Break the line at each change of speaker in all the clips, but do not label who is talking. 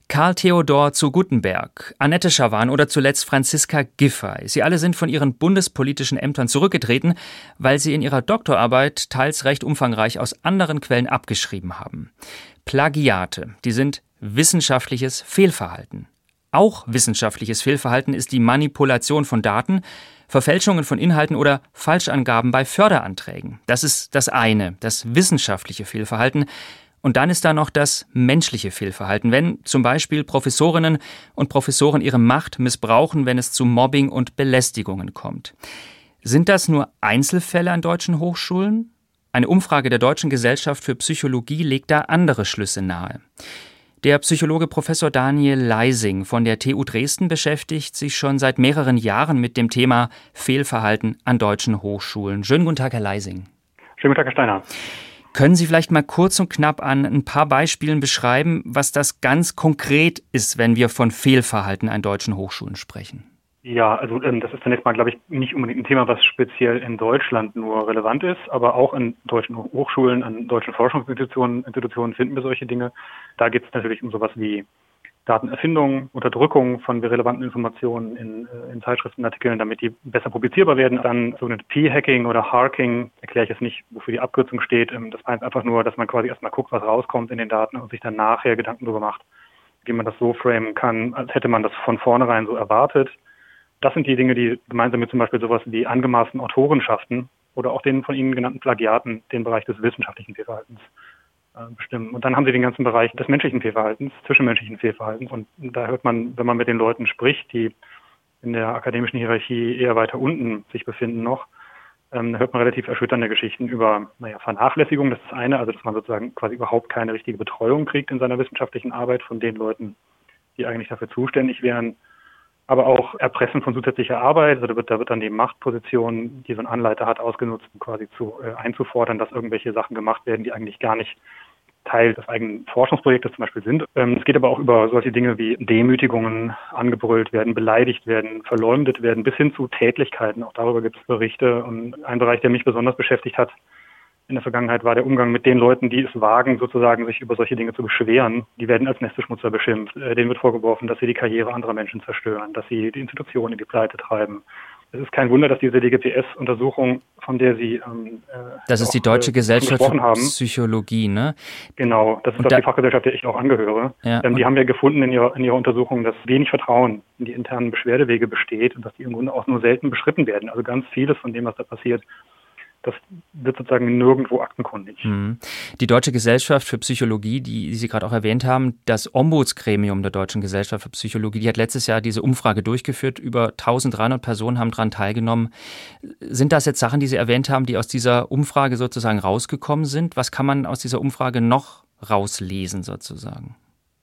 Karl Theodor zu Guttenberg, Annette Schawan oder zuletzt Franziska Giffey. Sie alle sind von ihren bundespolitischen Ämtern zurückgetreten, weil sie in ihrer Doktorarbeit teils recht umfangreich aus anderen Quellen abgeschrieben haben. Plagiate, die sind wissenschaftliches Fehlverhalten. Auch wissenschaftliches Fehlverhalten ist die Manipulation von Daten, Verfälschungen von Inhalten oder Falschangaben bei Förderanträgen. Das ist das eine, das wissenschaftliche Fehlverhalten. Und dann ist da noch das menschliche Fehlverhalten, wenn zum Beispiel Professorinnen und Professoren ihre Macht missbrauchen, wenn es zu Mobbing und Belästigungen kommt. Sind das nur Einzelfälle an deutschen Hochschulen? Eine Umfrage der Deutschen Gesellschaft für Psychologie legt da andere Schlüsse nahe. Der Psychologe Professor Daniel Leising von der TU Dresden beschäftigt sich schon seit mehreren Jahren mit dem Thema Fehlverhalten an deutschen Hochschulen. Schönen guten Tag, Herr Leising.
Schönen guten Tag, Herr Steiner.
Können Sie vielleicht mal kurz und knapp an ein paar Beispielen beschreiben, was das ganz konkret ist, wenn wir von Fehlverhalten an deutschen Hochschulen sprechen?
Ja, also das ist zunächst mal, glaube ich, nicht unbedingt ein Thema, was speziell in Deutschland nur relevant ist, aber auch an deutschen Hochschulen, an deutschen Forschungsinstitutionen finden wir solche Dinge. Da geht es natürlich um sowas wie Datenerfindung, Unterdrückung von relevanten Informationen in Zeitschriftenartikeln, damit die besser publizierbar werden. Dann sogenannte P-Hacking oder Harking, erkläre ich jetzt nicht, wofür die Abkürzung steht. Das heißt einfach nur, dass man quasi erstmal guckt, was rauskommt in den Daten und sich dann nachher Gedanken darüber macht, wie man das so framen kann, als hätte man das von vornherein so erwartet. Das sind die Dinge, die gemeinsam mit zum Beispiel sowas wie angemaßten Autorenschaften oder auch den von Ihnen genannten Plagiaten den Bereich des wissenschaftlichen Fehlverhaltens bestimmen. Und dann haben Sie den ganzen Bereich des menschlichen Fehlverhaltens, zwischenmenschlichen Fehlverhaltens. Und da hört man, wenn man mit den Leuten spricht, die in der akademischen Hierarchie eher weiter unten sich befinden noch, hört man relativ erschütternde Geschichten über Vernachlässigung. Das ist das eine, also dass man sozusagen quasi überhaupt keine richtige Betreuung kriegt in seiner wissenschaftlichen Arbeit von den Leuten, die eigentlich dafür zuständig wären. Aber auch Erpressen von zusätzlicher Arbeit. Also da wird dann die Machtposition, die so ein Anleiter hat, ausgenutzt, um quasi einzufordern, dass irgendwelche Sachen gemacht werden, die eigentlich gar nicht Teil des eigenen Forschungsprojektes zum Beispiel sind. Es geht aber auch über solche Dinge wie Demütigungen, angebrüllt werden, beleidigt werden, verleumdet werden, bis hin zu Tätlichkeiten. Auch darüber gibt es Berichte. Und ein Bereich, der mich besonders beschäftigt hat in der Vergangenheit, war der Umgang mit den Leuten, die es wagen, sozusagen sich über solche Dinge zu beschweren. Die werden als Nesteschmutzer beschimpft. Denen wird vorgeworfen, dass sie die Karriere anderer Menschen zerstören, dass sie die Institutionen in die Pleite treiben. Es ist kein Wunder, dass diese DGPS-Untersuchung, von der Sie
das ist die Deutsche Gesellschaft für Psychologie, ne?
Genau, das ist auch die Fachgesellschaft, der ich auch angehöre. Ja, die haben ja gefunden in ihrer Untersuchung, dass wenig Vertrauen in die internen Beschwerdewege besteht und dass die im Grunde auch nur selten beschritten werden. Also ganz vieles von dem, was da passiert, das wird sozusagen nirgendwo aktenkundig.
Die Deutsche Gesellschaft für Psychologie, die Sie gerade auch erwähnt haben, das Ombudsgremium der Deutschen Gesellschaft für Psychologie, die hat letztes Jahr diese Umfrage durchgeführt. Über 1300 Personen haben daran teilgenommen. Sind das jetzt Sachen, die Sie erwähnt haben, die aus dieser Umfrage sozusagen rausgekommen sind? Was kann man aus dieser Umfrage noch rauslesen sozusagen?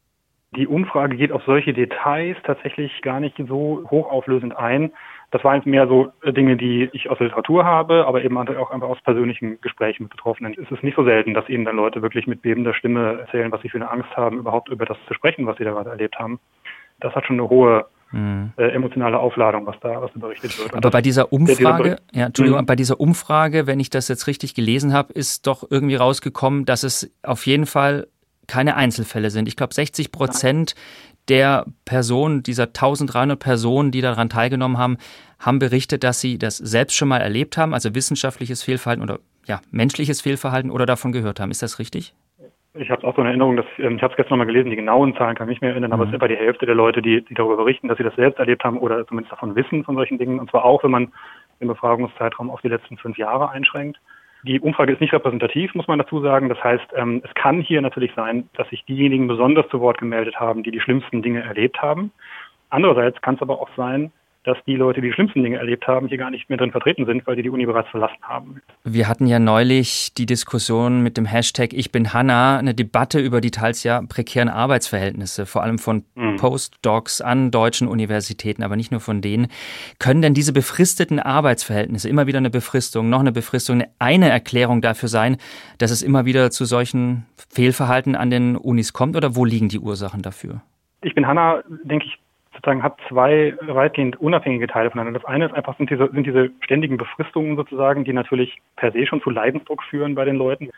Die Umfrage geht auf solche Details tatsächlich gar nicht so hochauflösend ein. Das waren mehr so Dinge, die ich aus der Literatur habe, aber eben auch einfach aus persönlichen Gesprächen mit Betroffenen. Es ist nicht so selten, dass Ihnen dann Leute wirklich mit bebender Stimme erzählen, was sie für eine Angst haben, überhaupt über das zu sprechen, was sie da gerade erlebt haben. Das hat schon eine hohe emotionale Aufladung, was da berichtet wird.
Aber bei dieser Umfrage, bei dieser Umfrage, wenn ich das jetzt richtig gelesen habe, ist doch irgendwie rausgekommen, dass es auf jeden Fall keine Einzelfälle sind. Ich glaube, 60% der Personen, dieser 1300 Personen, die daran teilgenommen haben, haben berichtet, dass sie das selbst schon mal erlebt haben, also wissenschaftliches Fehlverhalten oder menschliches Fehlverhalten oder davon gehört haben. Ist das richtig?
Ich habe auch so eine Erinnerung, ich habe es gestern noch mal gelesen, die genauen Zahlen kann ich nicht mehr erinnern, aber es ist etwa die Hälfte der Leute, die darüber berichten, dass sie das selbst erlebt haben oder zumindest davon wissen, von solchen Dingen. Und zwar auch, wenn man den Befragungszeitraum auf die letzten 5 Jahre einschränkt. Die Umfrage ist nicht repräsentativ, muss man dazu sagen. Das heißt, es kann hier natürlich sein, dass sich diejenigen besonders zu Wort gemeldet haben, die die schlimmsten Dinge erlebt haben. Andererseits kann es aber auch sein, dass die Leute, die schlimmsten Dinge erlebt haben, hier gar nicht mehr drin vertreten sind, weil die Uni bereits verlassen haben.
Wir hatten ja neulich die Diskussion mit dem Hashtag Ich bin Hanna, eine Debatte über die teils prekären Arbeitsverhältnisse, vor allem von Postdocs an deutschen Universitäten, aber nicht nur von denen. Können denn diese befristeten Arbeitsverhältnisse, immer wieder eine Befristung, noch eine Befristung, eine Erklärung dafür sein, dass es immer wieder zu solchen Fehlverhalten an den Unis kommt, oder wo liegen die Ursachen dafür?
Ich bin Hanna, denke ich, sozusagen hat 2 weitgehend unabhängige Teile voneinander. Das eine ist einfach, sind diese ständigen Befristungen sozusagen, die natürlich per se schon zu Leidensdruck führen bei den Leuten.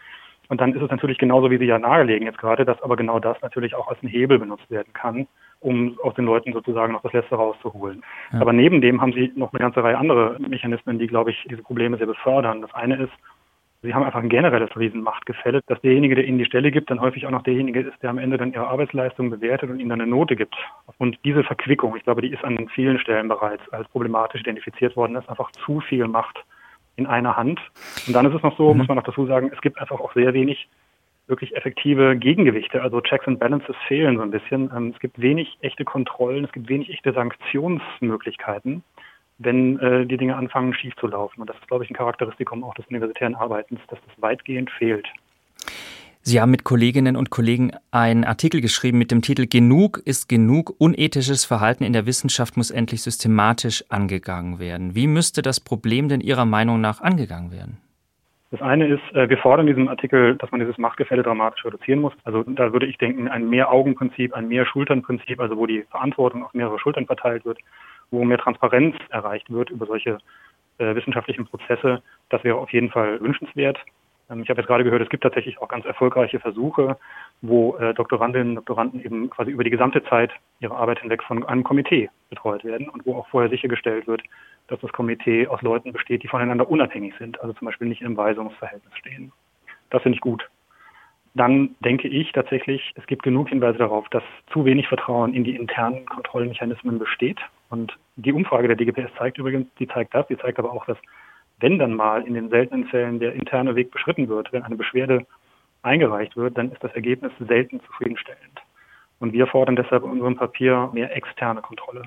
Und dann ist es natürlich genauso, wie Sie ja nahelegen jetzt gerade, dass aber genau das natürlich auch als ein Hebel benutzt werden kann, um aus den Leuten sozusagen noch das Letzte rauszuholen. Ja. Aber neben dem haben Sie noch eine ganze Reihe andere Mechanismen, die, glaube ich, diese Probleme sehr befördern. Das eine ist, Sie haben einfach ein generelles Riesenmachtgefälle, dass derjenige, der Ihnen die Stelle gibt, dann häufig auch noch derjenige ist, der am Ende dann Ihre Arbeitsleistung bewertet und Ihnen dann eine Note gibt. Und diese Verquickung, ich glaube, die ist an vielen Stellen bereits als problematisch identifiziert worden, dass einfach zu viel Macht in einer Hand. Und dann ist es noch so, muss man noch dazu sagen, es gibt einfach auch sehr wenig wirklich effektive Gegengewichte. Also Checks and Balances fehlen so ein bisschen. Es gibt wenig echte Kontrollen, es gibt wenig echte Sanktionsmöglichkeiten, wenn die Dinge anfangen schief zu laufen. Und das ist, glaube ich, ein Charakteristikum auch des universitären Arbeitens, dass das weitgehend fehlt.
Sie haben mit Kolleginnen und Kollegen einen Artikel geschrieben mit dem Titel »Genug ist genug. Unethisches Verhalten in der Wissenschaft muss endlich systematisch angegangen werden«. Wie müsste das Problem denn Ihrer Meinung nach angegangen werden?
Das eine ist, wir fordern in diesem Artikel, dass man dieses Machtgefälle dramatisch reduzieren muss. Also da würde ich denken, ein Mehr-Augen-Prinzip, ein Mehr-Schultern-Prinzip, also wo die Verantwortung auf mehrere Schultern verteilt wird, wo mehr Transparenz erreicht wird über solche wissenschaftlichen Prozesse, das wäre auf jeden Fall wünschenswert. Ich habe jetzt gerade gehört, es gibt tatsächlich auch ganz erfolgreiche Versuche, wo Doktorandinnen und Doktoranden eben quasi über die gesamte Zeit ihrer Arbeit hinweg von einem Komitee betreut werden und wo auch vorher sichergestellt wird, dass das Komitee aus Leuten besteht, die voneinander unabhängig sind, also zum Beispiel nicht in einem Weisungsverhältnis stehen. Das finde ich gut. Dann denke ich tatsächlich, es gibt genug Hinweise darauf, dass zu wenig Vertrauen in die internen Kontrollmechanismen besteht. Und die Umfrage der DGPS zeigt übrigens, die zeigt aber auch, dass wenn dann mal in den seltenen Fällen der interne Weg beschritten wird, wenn eine Beschwerde eingereicht wird, dann ist das Ergebnis selten zufriedenstellend. Und wir fordern deshalb in unserem Papier mehr externe Kontrolle.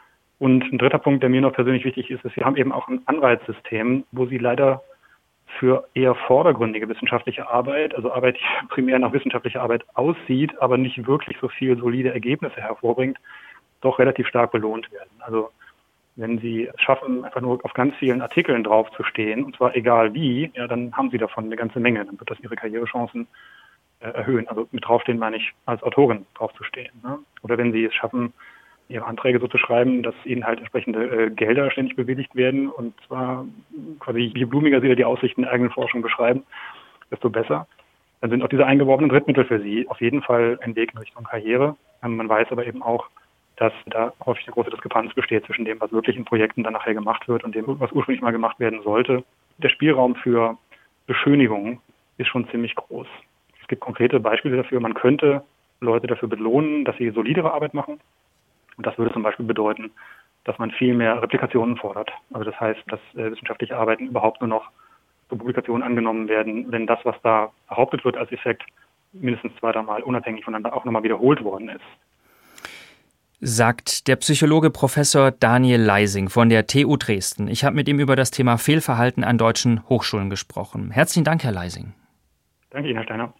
Und ein dritter Punkt, der mir noch persönlich wichtig ist, wir haben eben auch ein Anreizsystem, wo Sie leider für eher vordergründige wissenschaftliche Arbeit, also Arbeit, die primär nach wissenschaftlicher Arbeit aussieht, aber nicht wirklich so viel solide Ergebnisse hervorbringt, doch relativ stark belohnt werden. Also wenn Sie es schaffen, einfach nur auf ganz vielen Artikeln draufzustehen, und zwar egal wie, ja, dann haben Sie davon eine ganze Menge. Dann wird das Ihre Karrierechancen erhöhen. Also mit draufstehen meine ich, als Autorin draufzustehen. Ne? Oder wenn Sie es schaffen, Ihre Anträge so zu schreiben, dass Ihnen halt entsprechende Gelder ständig bewilligt werden, und zwar quasi, je blumiger Sie da die Aussichten der eigenen Forschung beschreiben, desto besser. Dann sind auch diese eingeworbenen Drittmittel für Sie auf jeden Fall ein Weg in Richtung Karriere. Man weiß aber eben auch, dass da häufig eine große Diskrepanz besteht zwischen dem, was wirklich in Projekten dann nachher gemacht wird und dem, was ursprünglich mal gemacht werden sollte. Der Spielraum für Beschönigungen ist schon ziemlich groß. Es gibt konkrete Beispiele dafür. Man könnte Leute dafür belohnen, dass sie solidere Arbeit machen. Und das würde zum Beispiel bedeuten, dass man viel mehr Replikationen fordert. Also das heißt, dass wissenschaftliche Arbeiten überhaupt nur noch zur Publikation angenommen werden, wenn das, was da behauptet wird als Effekt, mindestens 2-3 Mal unabhängig voneinander auch nochmal wiederholt worden ist.
Sagt der Psychologe Professor Daniel Leising von der TU Dresden. Ich habe mit ihm über das Thema Fehlverhalten an deutschen Hochschulen gesprochen. Herzlichen Dank, Herr Leising.
Danke Ihnen, Herr Steiner.